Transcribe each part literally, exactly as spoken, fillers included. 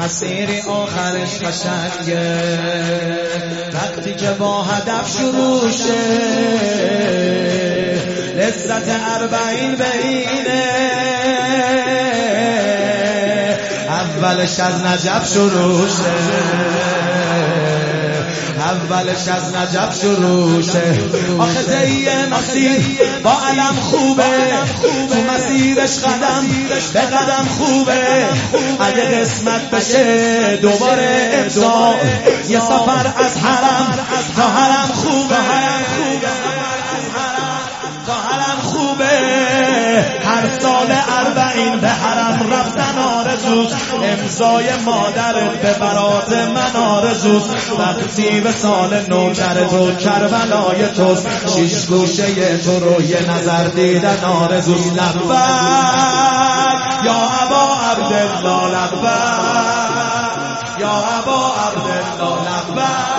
مسیری آخرش قشنگه وقتی که با هدف شروع شه، لذت اربعین بینه، اولش از نجف شروع شه، اولش از نجف شروع شه. آخه طی مسیر با علم خوبه، تو مسیرش قدم به قدم خوبه. اگه قسمت بشه دوباره ابزار، یه سفر از حرم تا حرم خوبه، تا حرم خوبه. هر سال اربعین به حرم رفتن آرزوست، امضای مادرت به برات من آرزوست. وقتی به سال نوکر تو کربلای توست، شیش گوشه تو رو یه نظر دیدن آرزوست. لبیک یا ابا عبدالله، لبیک یا ابا عبدالله، لبیک.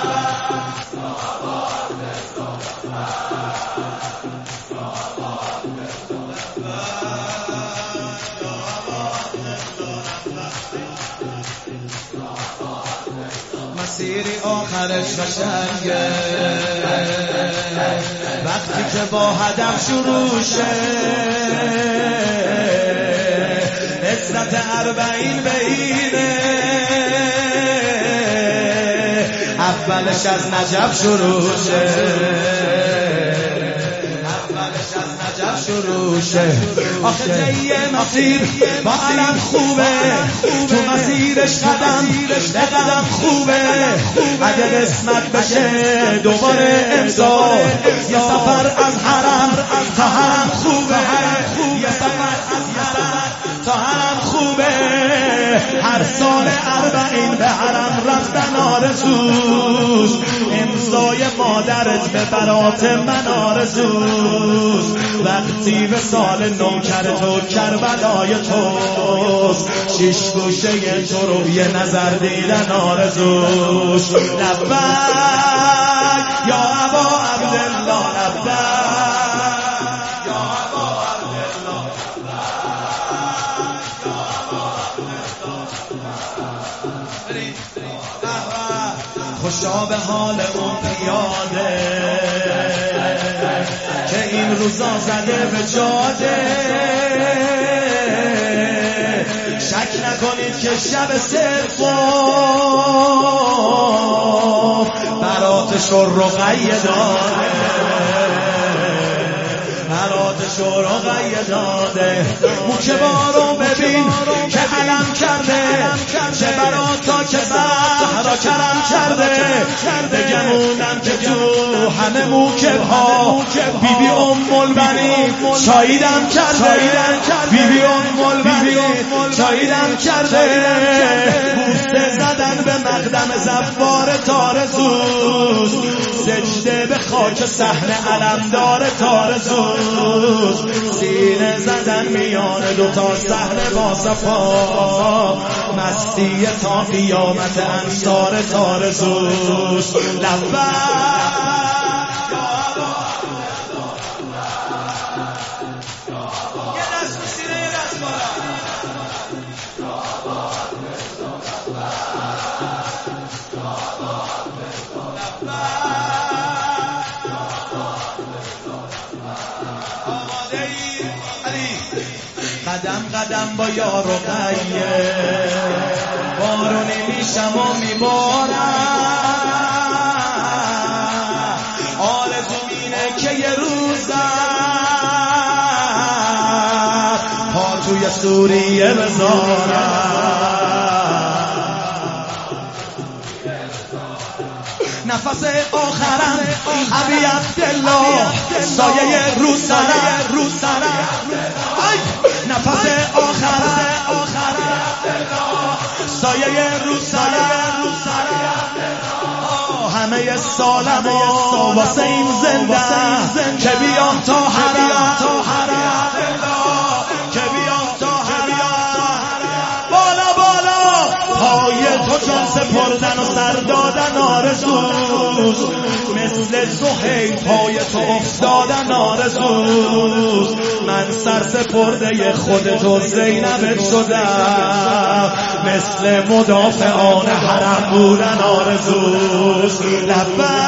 مسیری آخرش قشنگه وقتی که با هدف شروع شه، لذت اربعین بینه، اولش از نجف شروع شه، اولش از نجف شروع شه. آخه طی مسیر با علم خوبه، تو مسیرش قدم به قدم خوبه. اگه قسمت بشه دوباره امضا، یه سفر از حرم تا حرم خوبه، یه سفر از حرم تا حرم خوبه. هر سال اربعین به حرم رفتن آرزوست، امضای مادرت به برات من آرزوست. وقتی به سال نوکر تو کربلای توست، شیش گوشه تو رو یه نظر دیدن آرزوست. لبیک یا ابا عبدالله، لبیک یا ابا عبدالله، خوشا به حال اون پیاده که این روزا زده به جاده. شک نکنید که شب سوم برات شرقیه داره، برات شرقیه داده. موکبارو ببین که علم کرده، چه براتا که زهرا کرم کرده. بگمونم که تو همه موکبها بی بی ام البنین شایدم کرده، بی بی ام البنین شایدم کرده. بوسه زدن به مقدم زوار تارزوست، سجده به خاک صحن علمدار تارزوست. سینه زدن میان دوتا صحن با صفا، مستی تا قیامت انصار تارزوست. لبیک قدم قدم با یار و قیه، بارونی میشم و میبارم. آرزوم اینه که یه روزم پا توی سوریه بذارم. نفس آخرم ابی عبدالله، سایه رو سرم. نفس آخرم سایه رو سرم. همه سالم و واسه این زنده که بیام تا حرم، که بیام تا حرم. بالا بالا پای تو جان سپردن و سر دادن آرزوست، مثل مثل زهیر پای تو افتادن آرزوست، من سرسپرده خود تو زینبت شدم، مثل مدافعان حرم بودن آرزوست. لبیک